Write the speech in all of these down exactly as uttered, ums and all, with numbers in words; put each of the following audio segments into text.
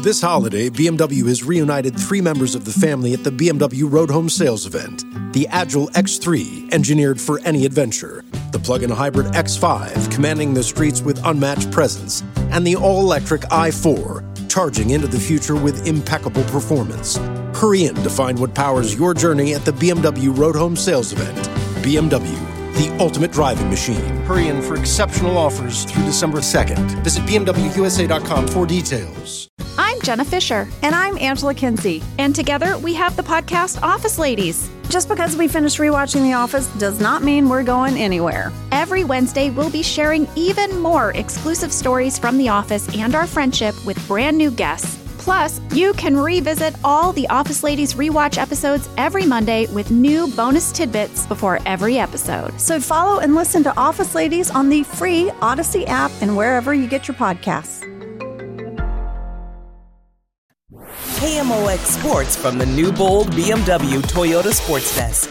This holiday, B M W has reunited three members of the family at the B M W Road Home Sales event. The Agile X three, engineered for any adventure. The plug-in hybrid X five, commanding the streets with unmatched presence. And the all-electric i four, charging into the future with impeccable performance. Hurry in to find what powers your journey at the B M W Road Home Sales event. B M W, the ultimate driving machine. Hurry in for exceptional offers through December second. Visit B M W U S A dot com for details. I'm Jenna Fisher. And I'm Angela Kinsey. And together we have the podcast Office Ladies. Just because we finished rewatching The Office does not mean we're going anywhere. Every Wednesday, we'll be sharing even more exclusive stories from The Office and our friendship with brand new guests. Plus, you can revisit all the Office Ladies rewatch episodes every Monday with new bonus tidbits before every episode. So follow and listen to Office Ladies on the free Odyssey app and wherever you get your podcasts. K M O X Sports from the new bold B M W Toyota Sports Desk.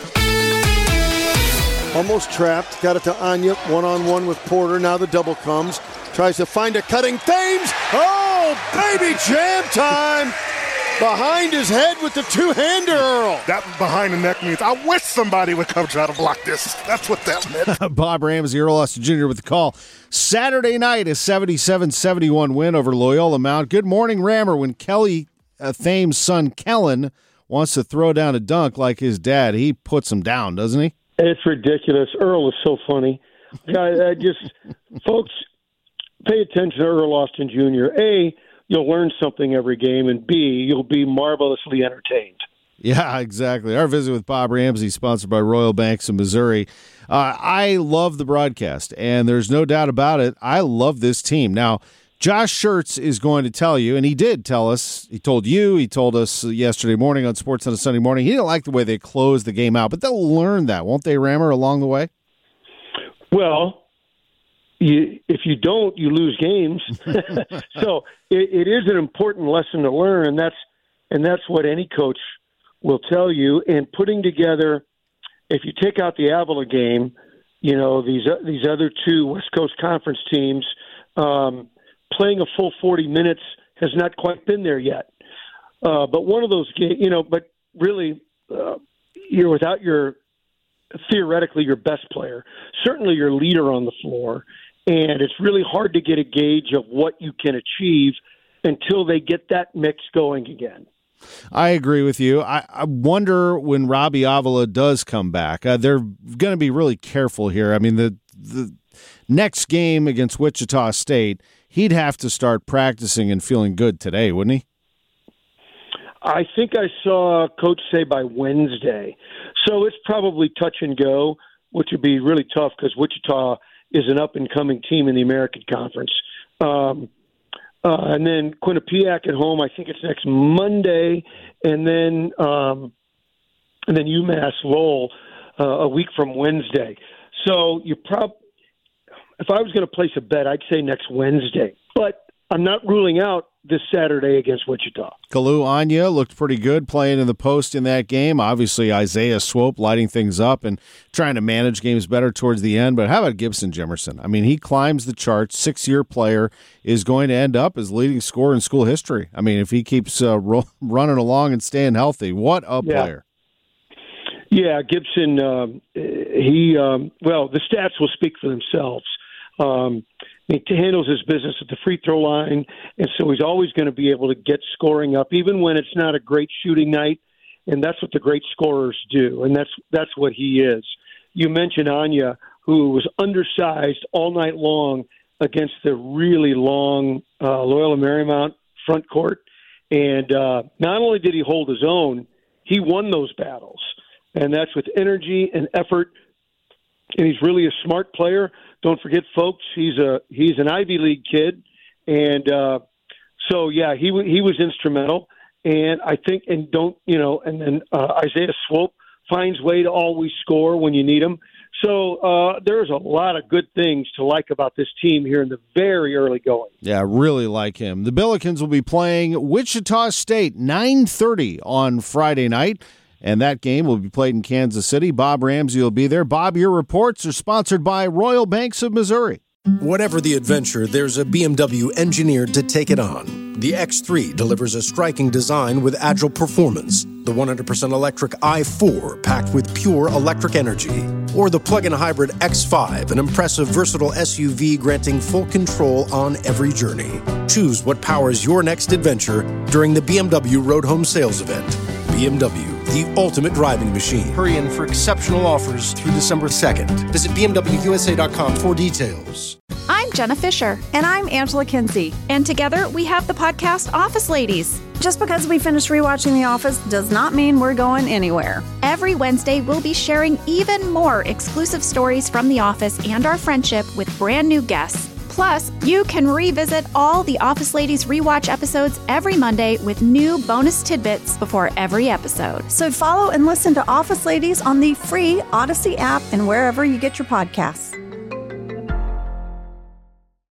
Almost trapped. Got it to Anya. One-on-one with Porter. Now the double comes. Tries to find a cutting. Thames. Oh, baby jam time. Behind his head with the two-hander, Earl. That behind the neck means I wish somebody would come try to block this. That's what that meant. Bob Ramsey, Earl Austin Junior with the call. Saturday night, a seventy-seven seventy-one win over Loyola Mount. Good morning, Rammer. When Kelly uh, Thames' son, Kellen, wants to throw down a dunk like his dad, he puts him down, doesn't he? It's ridiculous. Earl is so funny. I, I just, folks, pay attention to Earl Austin Junior A, you'll learn something every game, and B, you'll be marvelously entertained. Yeah, exactly. Our visit with Bob Ramsey, sponsored by Royal Banks of Missouri. Uh, I love the broadcast, and there's no doubt about it. I love this team. Now, Josh Schertz is going to tell you, and he did tell us, he told you, he told us yesterday morning on Sports on a Sunday morning, he didn't like the way they closed the game out, but they'll learn that, won't they, Rammer, along the way? Well, You, if you don't, you lose games. So it, it is an important lesson to learn, and that's and that's what any coach will tell you. And putting together, if you take out the Avila game, you know these these other two West Coast Conference teams, um, playing a full forty minutes has not quite been there yet. Uh, but one of those games, you know, but really, uh, you're without your theoretically your best player, certainly your leader on the floor. And it's really hard to get a gauge of what you can achieve until they get that mix going again. I agree with you. I, I wonder when Robbie Avila does come back. Uh, they're going to be really careful here. I mean, the the next game against Wichita State, he'd have to start practicing and feeling good today, wouldn't he? I think I saw Coach say by Wednesday. So it's probably touch and go, which would be really tough because Wichita – is an up-and-coming team in the American Conference. Um, uh, and then Quinnipiac at home, I think it's next Monday, and then um, and then UMass Lowell uh, a week from Wednesday. So you prob if I was going to place a bet, I'd say next Wednesday. But I'm not ruling out this Saturday against Wichita. Kalu Anya looked pretty good playing in the post in that game. Obviously, Isaiah Swope lighting things up and trying to manage games better towards the end. But how about Gibson Jimerson? I mean, he climbs the charts. Six-year player is going to end up as leading scorer in school history. I mean, if he keeps uh, ro- running along and staying healthy, what a yeah. player. Yeah, Gibson, um, he, um, well, the stats will speak for themselves. Um, he handles his business at the free throw line, and so he's always going to be able to get scoring up, even when it's not a great shooting night, and that's what the great scorers do, and that's that's what he is. You mentioned Anya, who was undersized all night long against the really long uh, Loyola Marymount front court, and uh, not only did he hold his own, he won those battles, and that's with energy and effort, and he's really a smart player. Don't forget, folks, he's a he's an Ivy League kid, and uh, so yeah, he he was instrumental. And I think, and don't you know, and then uh, Isaiah Swope finds way to always score when you need him. So uh, there's a lot of good things to like about this team here in the very early going. Yeah, really like him. The Billikens will be playing Wichita State nine thirty on Friday night. And that game will be played in Kansas City. Bob Ramsey will be there. Bob, your reports are sponsored by Royal Banks of Missouri. Whatever the adventure, there's a B M W engineered to take it on. The X three delivers a striking design with agile performance. The one hundred percent electric i four packed with pure electric energy. Or the plug-in hybrid X five, an impressive, versatile S U V granting full control on every journey. Choose what powers your next adventure during the B M W Road Home Sales Event. B M W, the ultimate driving machine. Hurry in for exceptional offers through December second. Visit B M W U S A dot com for details. I'm Jenna Fisher. And I'm Angela Kinsey. And together we have the podcast Office Ladies. Just because we finished rewatching The Office does not mean we're going anywhere. Every Wednesday, we'll be sharing even more exclusive stories from The Office and our friendship with brand new guests. Plus, you can revisit all the Office Ladies rewatch episodes every Monday with new bonus tidbits before every episode. So follow and listen to Office Ladies on the free Odyssey app and wherever you get your podcasts.